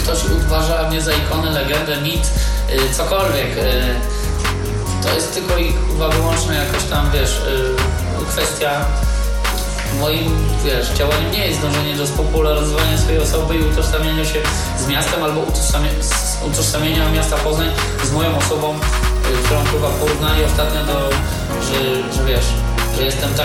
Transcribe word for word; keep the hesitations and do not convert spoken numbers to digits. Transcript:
ktoś uważa mnie za ikonę, legendę, mit, yy, cokolwiek. Yy, to jest tylko i chyba wyłącznie jakaś tam, wiesz, yy, kwestia moim, wiesz, działaniem nie jest dążenie do spopularyzowania swojej osoby i utożsamiania się z miastem albo utożsamienia, utożsamienia miasta Poznań z moją osobą, yy, którą chyba porównali ostatnio do, że, że wiesz, że jestem tak